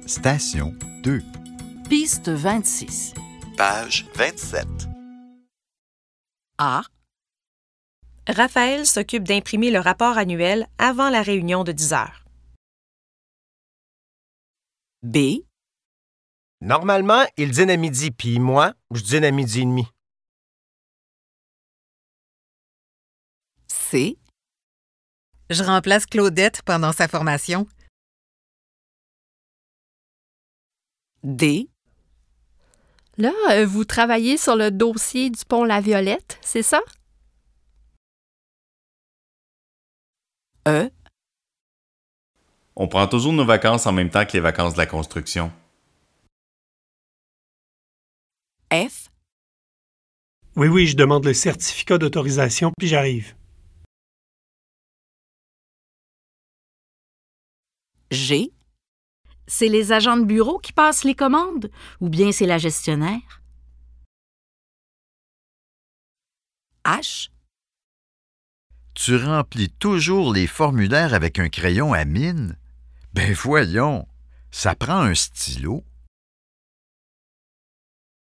Station 2. Piste 26. Page 27. A. Raphaël s'occupe d'imprimer le rapport annuel avant la réunion de 10 heures. B. Normalement, il dîne à midi, puis moi, je dîne à midi et demi. C. Je remplace Claudette pendant sa formation. D. Là, vous travaillez sur le dossier du pont La Violette, c'est ça? E. On prend toujours nos vacances en même temps que les vacances de la construction. F. Oui, je demande le certificat d'autorisation, puis j'arrive. G. C'est les agents de bureau qui passent les commandes ou bien c'est la gestionnaire? H. Tu remplis toujours les formulaires avec un crayon à mine? Ben voyons, ça prend un stylo.